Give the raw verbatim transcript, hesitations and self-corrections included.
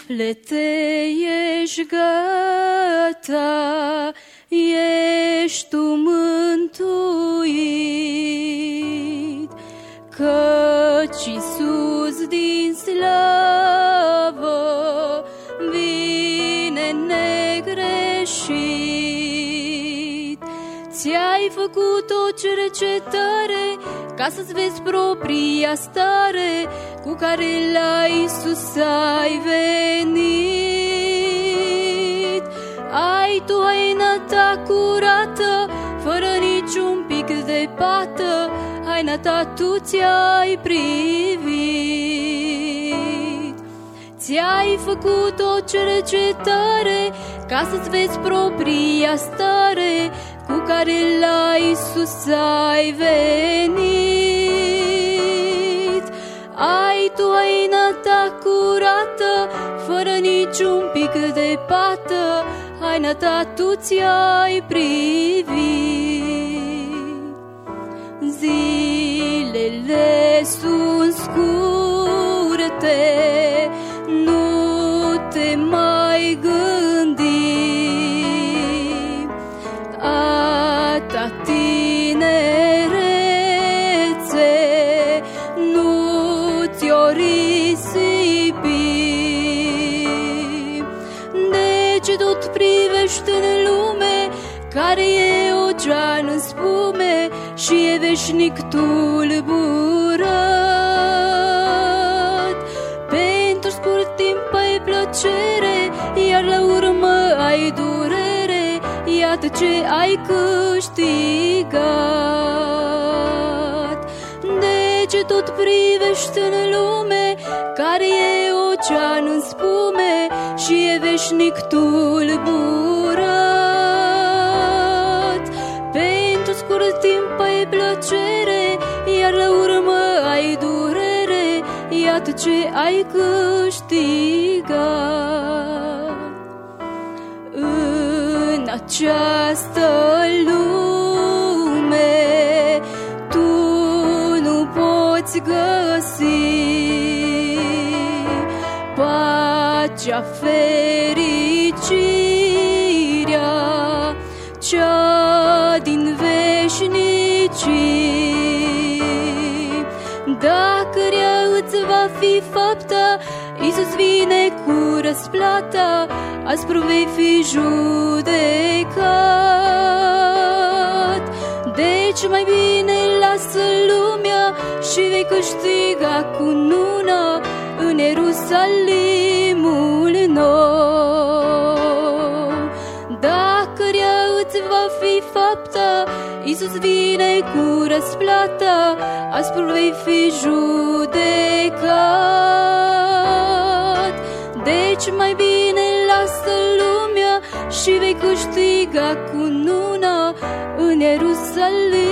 Suflete, ești gata, ești tu mântuit, căci Iisus din slavă vine negreșit. Ți-ai făcut o cercetare ca să-ți vezi propria stare, cu care la Iisus ai venit. Ai tu haina ta curată, fără niciun pic de pată, haina ta tu ți-ai privit. Ți-ai făcut o cercetare ca să-ți vezi propria stare, cu care la Iisus ai venit. Ai tu haina ta curată, fără niciun pic de pată, haina ta tu ți-ai privit. Zilele sunt scurte, nu te mai gândi, a ta tinerețe nu ți-o risipi. Deci tot privești în lume, care e ocean în spume și e veșnic tulburat. Pentru scurt timp ai plăcere, iar la urmă ai durere, iată ce ai câștigat. De ce tot privești în lume, care e ocean în spume și e veșnic tulburat? Pentru scurt timp ai plăcere, iar la urmă ai durere, iată ce ai câștigat. În această lume tu nu poți găsi pacea, fericirea, cea din veșnicii. Dacă rea îți va fi fapta, Iisus vine cu răsplata, aspru vei fi judecat. Deci mai bine lasă lumea și vei câștiga cununa în Ierusalimul nou. Dacă rea îți va fi fapta, Iisus vine cu răsplata, aspru vei fi judecat. Deci mai bine lasă lumea și vei câștiga cununa în Ierusalim.